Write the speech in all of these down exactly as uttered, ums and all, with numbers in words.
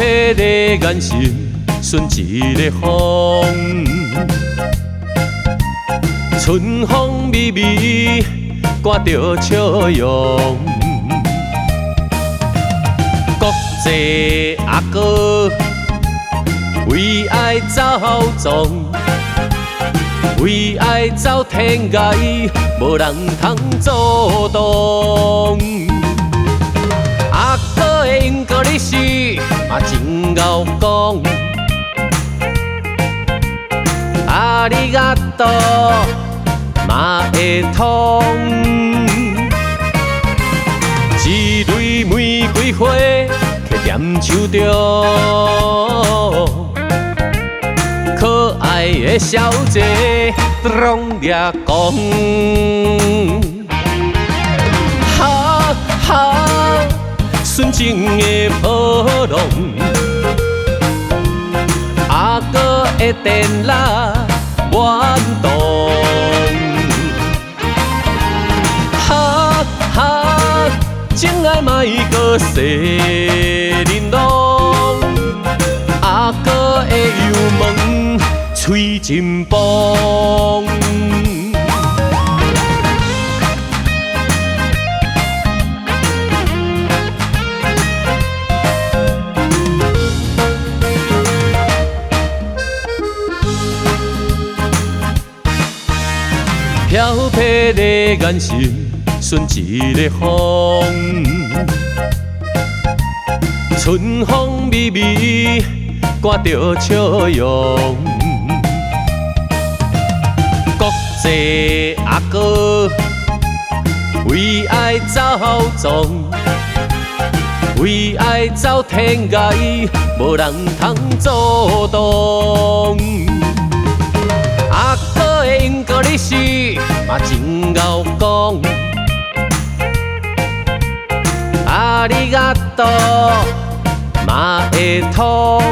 皮的眼神，顺一个风，春风微微，挂着笑容。国际阿哥为爱走撞，为爱走天涯，无人通阻挡。阿哥的英国历史嘛真敖讲，阿里嘎多嘛会通。一蕊玫瑰花徛踮手中，可爱的小姐拢掠光。哈哈，纯情的波浪，阿哥的电缆弯动。哈哈，情爱莫搁细玲珑，阿哥的油问嘴真棒。飘皮的眼神，顺一个风，春风微微，挂着笑容。国际阿哥为爱走撞，为爱走天涯，无人通阻挡。阿哥的英国历史嘛真敖讲，阿里嘎多嘛会通。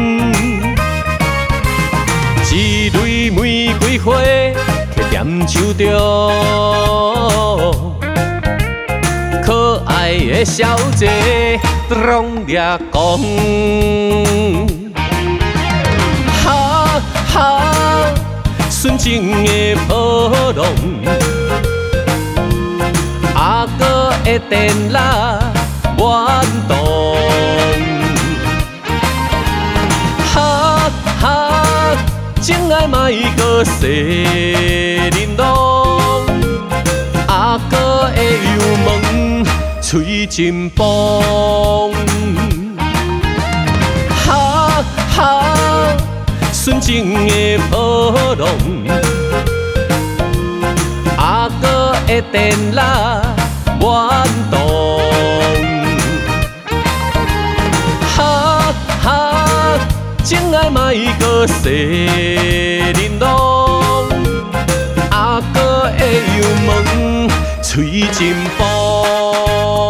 一蕊玫瑰花徛踮手中，可爱的小姐拢掠光。哈哈，纯情的波浪，阿哥的电缆弯动。哈哈，情爱莫搁细玲珑，阿哥的油问嘴真棒。哈哈，纯情的波浪，阿哥的电缆弯动。哈哈，情爱莫搁细玲珑，阿哥的油问嘴真棒。